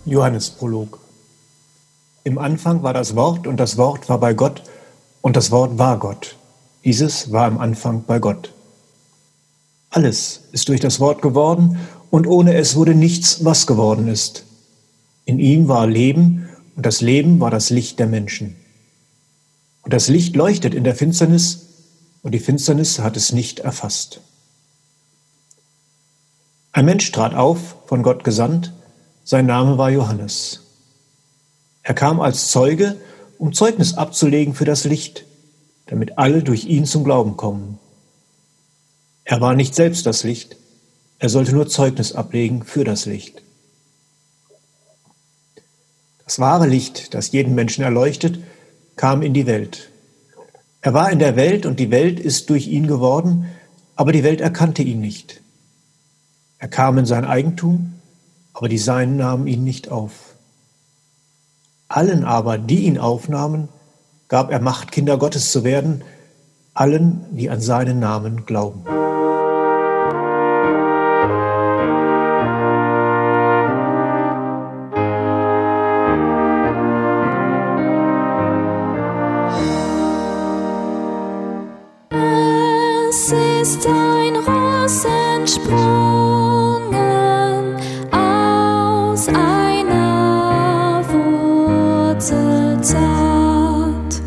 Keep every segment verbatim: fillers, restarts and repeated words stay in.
Johannesprolog. Im Anfang war das Wort, und das Wort war bei Gott, und das Wort war Gott. Dieses war am Anfang bei Gott. Alles ist durch das Wort geworden, und ohne es wurde nichts, was geworden ist. In ihm war Leben, und das Leben war das Licht der Menschen. Und das Licht leuchtet in der Finsternis, und die Finsternis hat es nicht erfasst. Ein Mensch trat auf, von Gott gesandt, sein Name war Johannes. Er kam als Zeuge, um Zeugnis abzulegen für das Licht, damit alle durch ihn zum Glauben kommen. Er war nicht selbst das Licht, er sollte nur Zeugnis ablegen für das Licht. Das wahre Licht, das jeden Menschen erleuchtet, kam in die Welt. Er war in der Welt, und die Welt ist durch ihn geworden, aber die Welt erkannte ihn nicht. Er kam in sein Eigentum, aber die Seinen nahmen ihn nicht auf. Allen aber, die ihn aufnahmen, gab er Macht, Kinder Gottes zu werden, allen, die an seinen Namen glauben. Es ist ein Ross entsprungen aus einer Wurzel zart,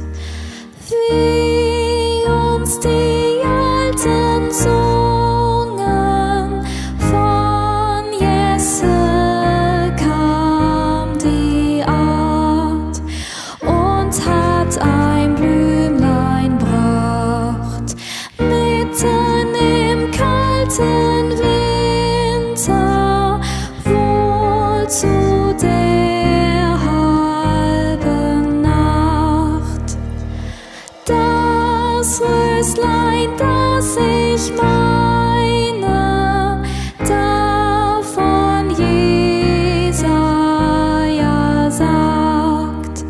wie uns die alten Zungen von Jesse kam die Art und hat ein Blümlein bracht mitten im kalten Winter, wohl zu der halben Nacht. Das Röslein, das ich meine, davon Jesaja sagt,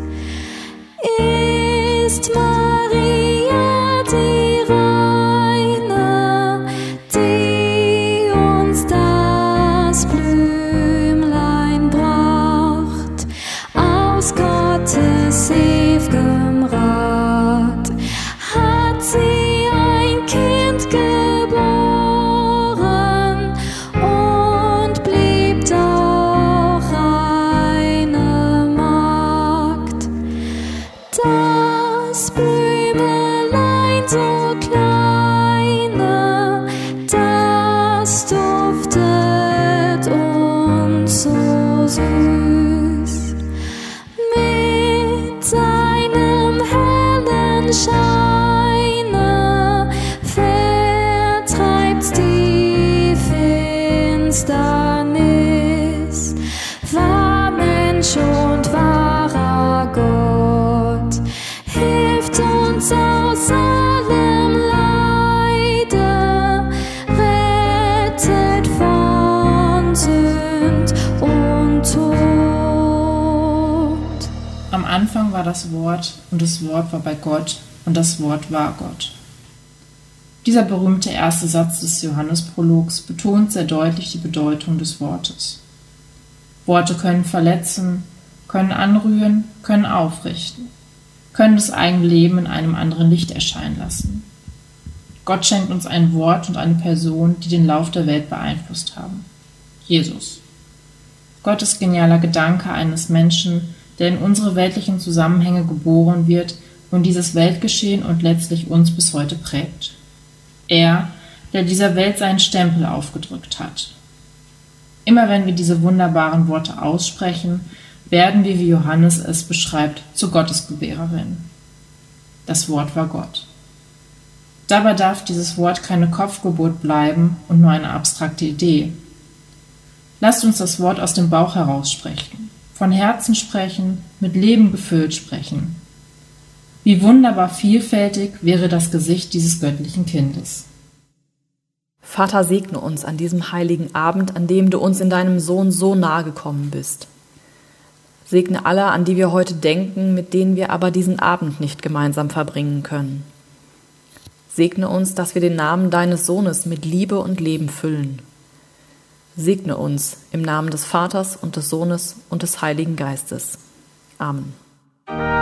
ist Maria die Reine, die uns das Blümlein bracht, aus Gottes ew'gem Rat. Hat sie ein Kind geboren und blieb doch eine Magd. Das Blümelein so kleine, das duftet uns so süß. Mit seinem hellen Scheine vertreibt die Finsternis. War Mensch und wahrer Gott, hilft uns aus allem Leide, rettet von Sünd und Tod. Am Anfang war das Wort, und das Wort war bei Gott, und das Wort war Gott. Dieser berühmte erste Satz des Johannesprologs betont sehr deutlich die Bedeutung des Wortes. Worte können verletzen, können anrühren, können aufrichten, können das eigene Leben in einem anderen Licht erscheinen lassen. Gott schenkt uns ein Wort und eine Person, die den Lauf der Welt beeinflusst haben. Jesus. Gottes genialer Gedanke eines Menschen, der in unsere weltlichen Zusammenhänge geboren wird und dieses Weltgeschehen und letztlich uns bis heute prägt. Er, der dieser Welt seinen Stempel aufgedrückt hat. Immer wenn wir diese wunderbaren Worte aussprechen, werden wir, wie Johannes es beschreibt, zu Gottesgebärerin. Das Wort war Gott. Dabei darf dieses Wort keine Kopfgeburt bleiben und nur eine abstrakte Idee. Lasst uns das Wort aus dem Bauch heraus sprechen, von Herzen sprechen, mit Leben gefüllt sprechen. Wie wunderbar vielfältig wäre das Gesicht dieses göttlichen Kindes. Vater, segne uns an diesem heiligen Abend, an dem du uns in deinem Sohn so nahe gekommen bist. Segne alle, an die wir heute denken, mit denen wir aber diesen Abend nicht gemeinsam verbringen können. Segne uns, dass wir den Namen deines Sohnes mit Liebe und Leben füllen. segne uns im Namen des Vaters und des Sohnes und des Heiligen Geistes. Amen.